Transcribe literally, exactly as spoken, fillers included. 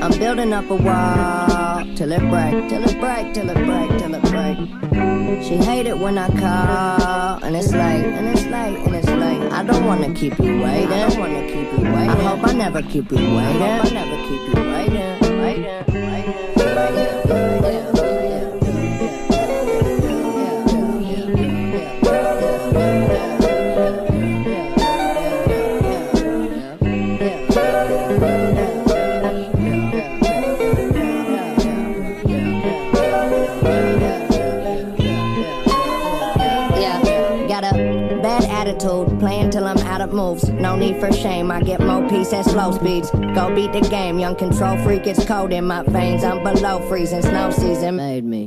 I'm building up a wall till it break, till it break, till it break, till it break. She hate it when I call, and it's late, and it's late, and it's late. I don't wanna keep you waiting. I don't wanna keep you waiting. I hope I never keep you waiting. I hope I never keep you waiting, waiting, waiting, waiting, waiting. Attitude, playing till I'm out of moves. No need for shame, I get more peace at slow speeds. Go beat the game, young control freak, it's cold in my veins. I'm below freezing, snow season made me